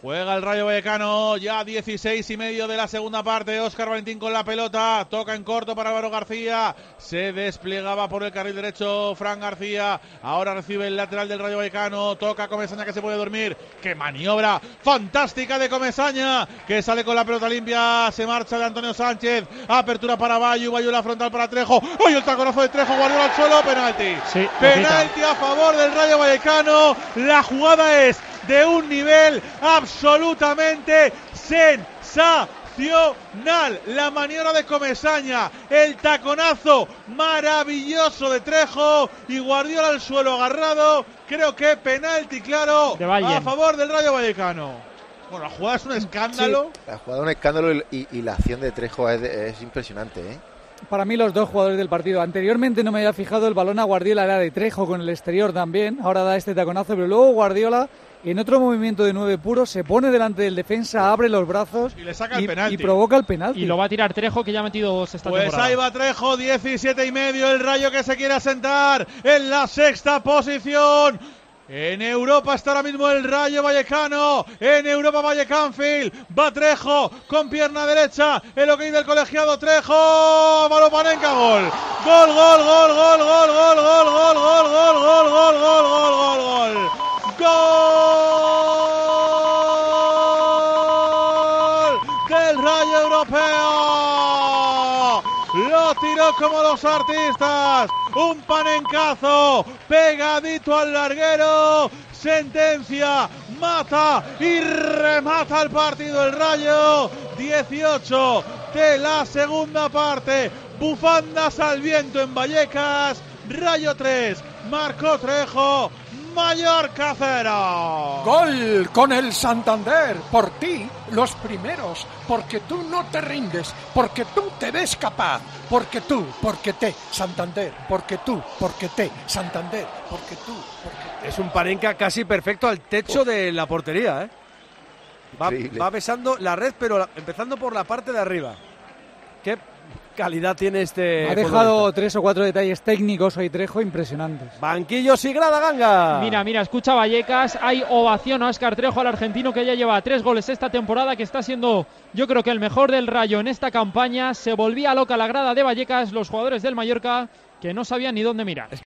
Juega el Rayo Vallecano, ya 16:30 de la segunda parte. Óscar Valentín con la pelota, toca en corto para Álvaro García, se desplegaba por el carril derecho Fran García, ahora recibe el lateral del Rayo Vallecano, toca Comesaña que se puede dormir, qué maniobra fantástica de Comesaña, que sale con la pelota limpia, se marcha de Antonio Sánchez, apertura para Bayu, la frontal para Trejo, ¡ay, el taconazo de Trejo! Guardiola al suelo, penalti, sí, penalti a favor del Rayo Vallecano. La jugada es de un nivel absolutamente sensacional. La maniobra de Comesaña, el taconazo maravilloso de Trejo y Guardiola al suelo agarrado. Creo que penalti claro a favor del Rayo Vallecano. Bueno, la jugada es un escándalo. Sí, la jugada es un escándalo y la acción de Trejo es impresionante, ¿eh? Para mí los dos jugadores del partido. Anteriormente no me había fijado, el balón a Guardiola era de Trejo con el exterior también. Ahora da este taconazo, pero luego Guardiola, en otro movimiento de 9 puro, se pone delante del defensa, abre los brazos y le saca el penalti. Y provoca el penalti. Y lo va a tirar Trejo, que ya ha metido 2 esta temporada. Pues ahí va Trejo, 17:30, el Rayo que se quiere asentar en la sexta posición. En Europa está ahora mismo el Rayo Vallecano, en Europa Vallecanfield, va Trejo con pierna derecha, el ok del colegiado Trejo, Valopanenka, gol, gol, gol, gol, gol, gol, gol, gol, gol, gol, gol, gol, gol, gol, gol, gol, gol, gol del Rayo Europeo. Lo tiró como los artistas, un panencazo pegadito al larguero, sentencia, mata y remata el partido el Rayo. 18 de la segunda parte, bufandas al viento en Vallecas, Rayo 3, marcó Trejo, Mallorca 0. Gol con el Santander, por ti, los primeros, porque tú no te rindes, porque tú te ves capaz, porque te, Santander, porque te, Santander, porque tú, porque te. Es un Panenka casi perfecto al techo de la portería, ¿eh? Va besando la red, pero empezando por la parte de arriba. Qué calidad tiene este. Ha dejado 3 o 4 detalles técnicos hoy Trejo impresionantes. Banquillos y grada, Ganga. Mira, escucha Vallecas, hay ovación a Óscar Trejo, al argentino que ya lleva 3 goles esta temporada, que está siendo, yo creo que el mejor del Rayo en esta campaña. Se volvía loca la grada de Vallecas, los jugadores del Mallorca, que no sabían ni dónde mirar.